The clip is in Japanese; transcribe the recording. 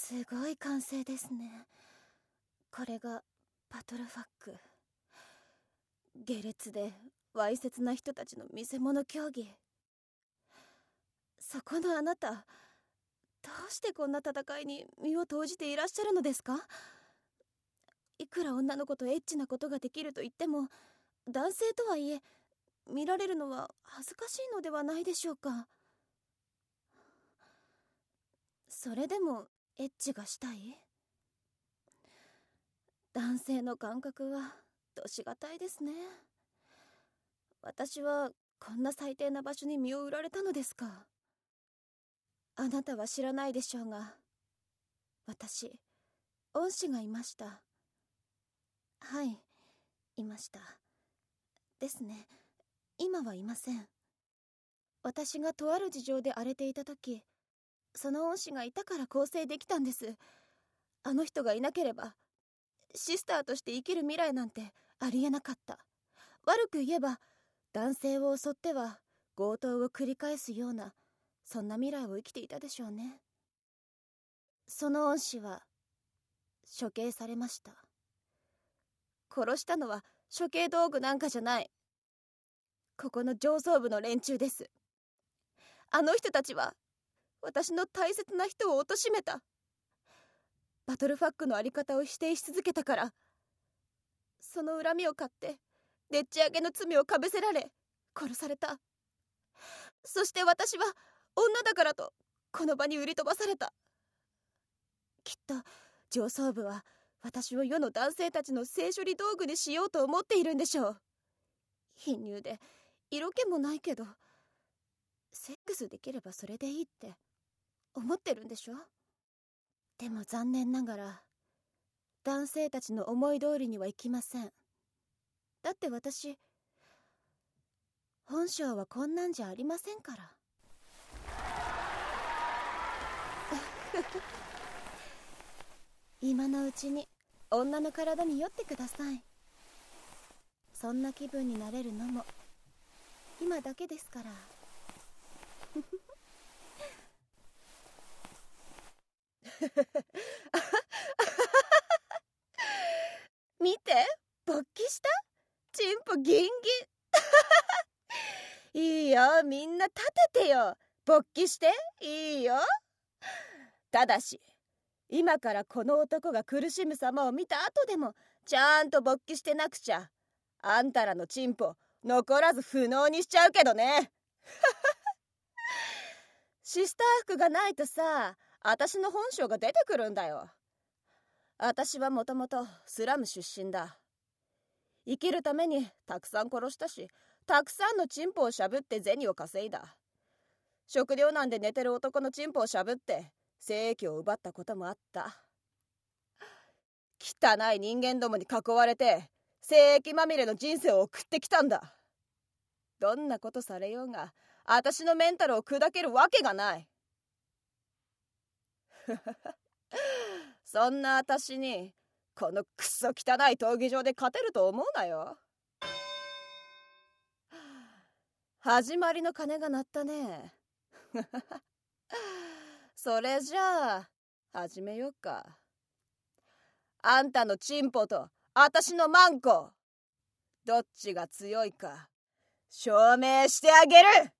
すごい歓声ですね。これがバトルファック。下劣でわいせつな人たちの見せ物競技。そこのあなた、どうしてこんな戦いに身を投じていらっしゃるのですか？いくら女の子とエッチなことができると言っても、男性とはいえ見られるのは恥ずかしいのではないでしょうか。それでもエッチがしたい？男性の感覚はどしがたいですね。私はこんな最低な場所に身を売られたのですか。あなたは知らないでしょうが、私、恩師がいました。はい、いました。ですね、今はいません。私がとある事情で荒れていた時、その恩師がいたから更生できたんです。あの人がいなければ、シスターとして生きる未来なんてありえなかった。悪く言えば、男性を襲っては強盗を繰り返すような、そんな未来を生きていたでしょうね。その恩師は処刑されました。殺したのは処刑道具なんかじゃない。ここの上層部の連中です。あの人たちは私の大切な人を貶めた。バトルファックのあり方を否定し続けたから、その恨みを買ってでっち上げの罪をかぶせられ殺された。そして私は女だからとこの場に売り飛ばされた。きっと上層部は私を世の男性たちの性処理道具にしようと思っているんでしょう。貧乳で色気もないけど、セックスできればそれでいいって思ってるんでしょ。でも残念ながら男性たちの思い通りにはいきません。だって私、本性はこんなんじゃありませんから。今のうちに女の体に酔ってください。そんな気分になれるのも今だけですから。見て、勃起した？チンポギンギン。いいよ、みんな立ててよ。勃起していいよ。ただし今からこの男が苦しむ様を見た後でもちゃんと勃起してなくちゃ、あんたらのチンポ残らず不能にしちゃうけどね。シスター服がないとさ、私の本性が出てくるんだよ。私はもともとスラム出身だ。生きるためにたくさん殺したし、たくさんのチンポをしゃぶって銭を稼いだ。食料難で寝てる男のチンポをしゃぶって精液を奪ったこともあった。汚い人間どもに囲われて精液まみれの人生を送ってきたんだ。どんなことされようが私のメンタルを砕けるわけがない。そんな私にこのクソ汚い闘技場で勝てると思うなよ。始まりの鐘が鳴ったね。それじゃあ始めようか。あんたのチンポと私のマンコ、どっちが強いか証明してあげる。